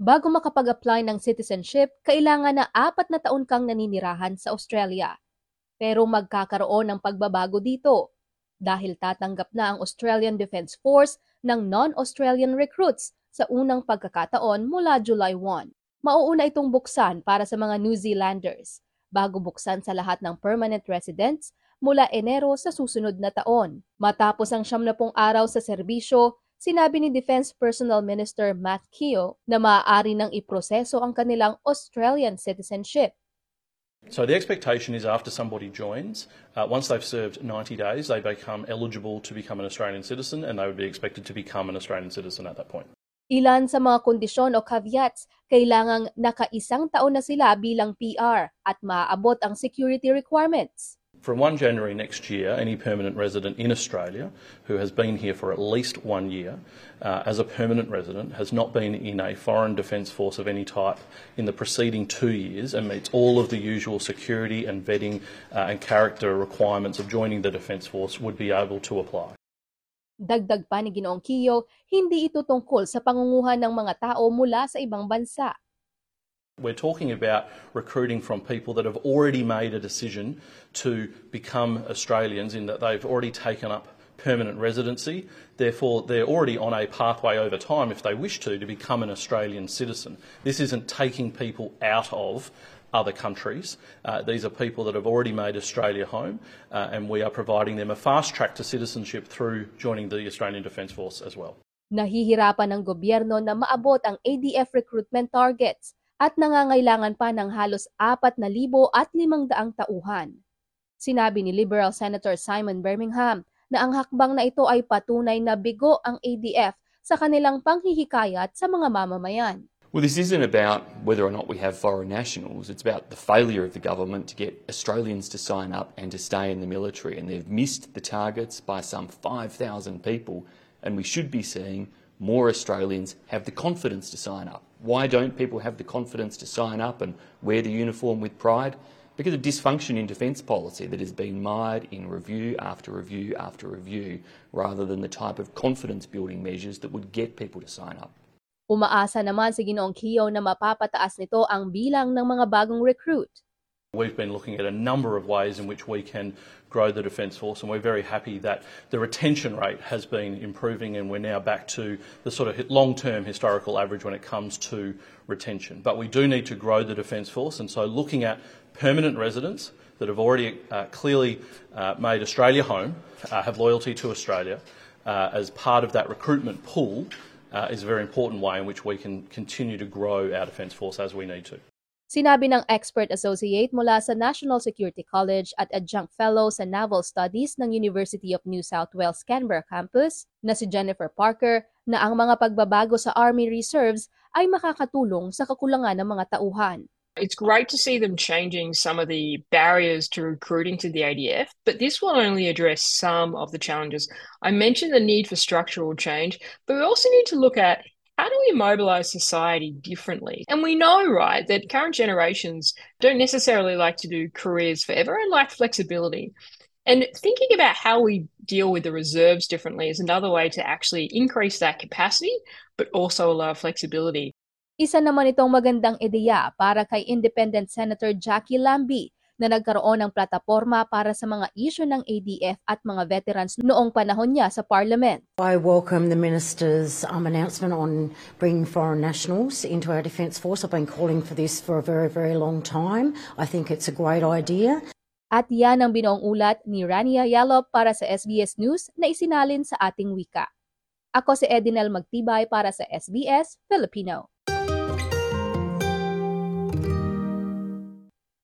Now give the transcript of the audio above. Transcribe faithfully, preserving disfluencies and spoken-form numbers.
Bago makapag-apply ng citizenship, kailangan na apat na taon kang naninirahan sa Australia. Pero magkakaroon ng pagbabago dito dahil tatanggap na ang Australian Defence Force ng non-Australian recruits sa unang pagkakataon mula July first. Mauuna itong buksan para sa mga New Zealanders bago buksan sa lahat ng permanent residents mula Enero sa susunod na taon. Matapos ang siyam na pung araw sa serbisyo, sinabi ni Defence Personnel Minister Matt Keogh na maaari nang iproseso ang kanilang Australian citizenship. So the expectation is after somebody joins, uh, once they've served ninety days, they become eligible to become an Australian citizen and they would be expected to become an Australian citizen at that point. Ilan sa mga kondisyon o caveats, kailangang nakaisang taon na sila bilang P R at maaabot ang security requirements. From first of January next year, any permanent resident in Australia who has been here for at least one year uh, as a permanent resident, has not been in a foreign defence force of any type in the preceding two years and meets all of the usual security and vetting uh, and character requirements of joining the Defence Force would be able to apply. Dagdag pa ni Ginoong Keogh, hindi ito tungkol sa pangunguhan ng mga tao mula sa ibang bansa. We're talking about recruiting from people that have already made a decision to become Australians in that they've already taken up permanent residency. Therefore, they're already on a pathway over time, if they wish to, to become an Australian citizen. This isn't taking people out of other countries. Uh, these are people that have already made Australia home, uh, and we are providing them a fast track to citizenship through joining the Australian Defence Force as well. Nahihirapan ng gobyerno na maabot ang A D F recruitment targets at nangangailangan pa ng halos apat na libo at limang daang tauhan. Sinabi ni Liberal Senator Simon Birmingham na ang hakbang na ito ay patunay na bigo ang A D F sa kanilang panghihikayat sa mga mamamayan. Well, this isn't about whether or not we have foreign nationals. It's about the failure of the government to get Australians to sign up and to stay in the military. And they've missed the targets by some five thousand people. And we should be seeing more Australians have the confidence to sign up. Why don't people have the confidence to sign up and wear the uniform with pride? Because of dysfunction in defence policy that has been mired in review after review after review, rather than the type of confidence-building measures that would get people to sign up. Umaasa naman si Ginoong Keogh na mapapataas nito ang bilang ng mga bagong recruit. We've been looking at a number of ways in which we can grow the Defence Force, and we're very happy that the retention rate has been improving and we're now back to the sort of long-term historical average when it comes to retention. But we do need to grow the Defence Force, and so looking at permanent residents that have already uh, clearly uh, made Australia home, uh, have loyalty to Australia, uh, as part of that recruitment pool uh, is a very important way in which we can continue to grow our Defence Force as we need to. Sinabi ng expert associate mula sa National Security College at adjunct fellow sa Naval Studies ng University of New South Wales Canberra campus na si Jennifer Parker na ang mga pagbabago sa Army Reserves ay makakatulong sa kakulangan ng mga tauhan. It's great to see them changing some of the barriers to recruiting to the A D F, but this will only address some of the challenges. I mentioned the need for structural change, but we also need to look at how do we mobilise society differently? And we know, right, that current generations don't necessarily like to do careers forever and like flexibility. And thinking about how we deal with the reserves differently is another way to actually increase that capacity, but also allow flexibility. Isa naman itong magandang ideya para kay Independent Senator Jackie Lambie na nagkaroon ng plataporma para sa mga issue ng A D F at mga veterans noong panahon niya sa Parliament. I welcome the Minister's um, announcement on bringing foreign nationals into our Defence Force. I've been calling for this for a very, very long time. I think it's a great idea. At yan ang binuong ulat ni Rania Yalop para sa S B S News na isinalin sa ating wika. Ako si Edinel Magtibay para sa S B S Filipino.